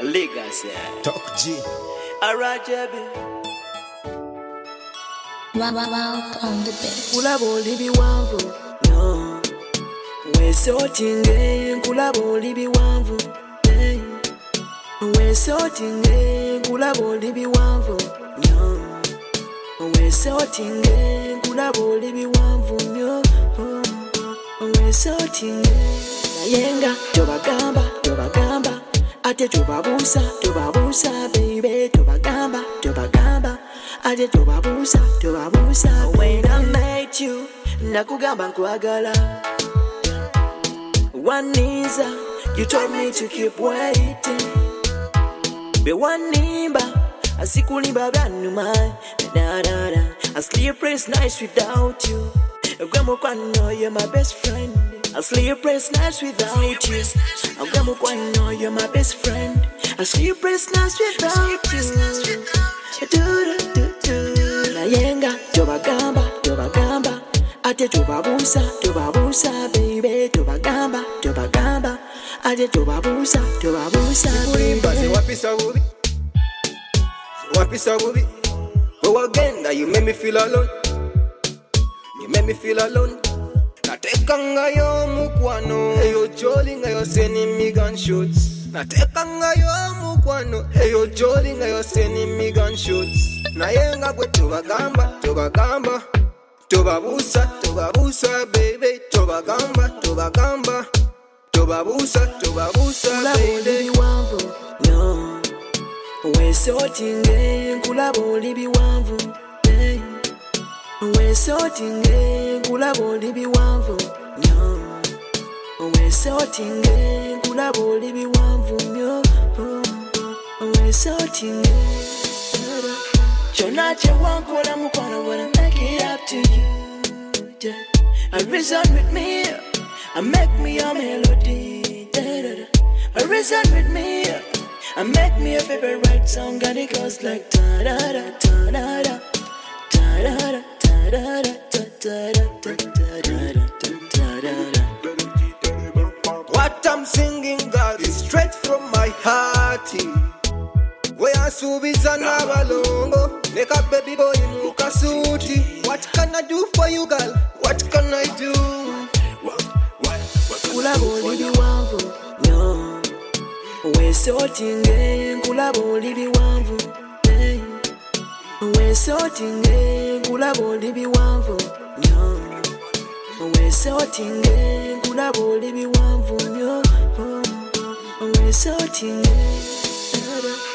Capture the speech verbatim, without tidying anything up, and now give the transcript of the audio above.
Legacy. Talk G. Arajabi. Wow, wow, wow, on the bed. Kulabo libi wanvu, no. We sorting, kulabo libi wanvu, hey. We sorting, kulabo libi wanvu, no. We sorting, kulabo libi wanvu, no. We sorting, nayenga, tobagamba, tobagamba. Ate tobabusa, tobabusa, baby, tobagamba, tobagamba. Ate tobabusa, tobabusa. When I met you, nakugamba nkwagala. One is uh, you told me to keep waiting. Be one nimba, asikulimba banuma. Da da da. I sleep rest nights without you. Grandma kwano, you're my best friend. I sleep rest nights without you. Grandma kwano, you're my best friend. I sleep rest nights without you. Do do do do. Nayenga, tobagamba, tobagamba. Ate tobabusa, tobabusa, baby, tobagamba, tobagamba. Ate tobabusa, tobabusa, baby. Say wapisa wubi, wapisa wubi. Go again, now you make me feel alone. You make me feel alone. Natekanga yo mukwano, eyo jolinga yo sending me gunshots. Natekanga yo mukwano, eyo jolinga yo sending me gunshots. Nayenga kwe tobagamba, tobagamba. Tobabusa, tobabusa, baby, tobagamba, tobagamba. Tobabusa, tobabusa, baby. Kulabo libi wanvu, no. We sorting, kulabo libi wanvu, hey. We sorting, kulabo libi wanvu, no. We sorting, kulabo libi wanvu, no. We sorting, chona che wankola mukwano, wanna make it up to you, yeah. I reason with me, I make me a melody, da, da, da. I reason with me, I make me a favorite song, and it goes like da da da da da da da da da da da da da da. What I'm singing, God, is straight from my heart. We are subiza na balongo, neka baby boy mukasuti. What can I do for you, girl? What can I do? Kulabo libi wanvu, no. We sorting, kulabo libi wanvu, hey. We sorting, kulabo libi wanvu, no. We sorting, kulabo libi wanvu, no. We sorting,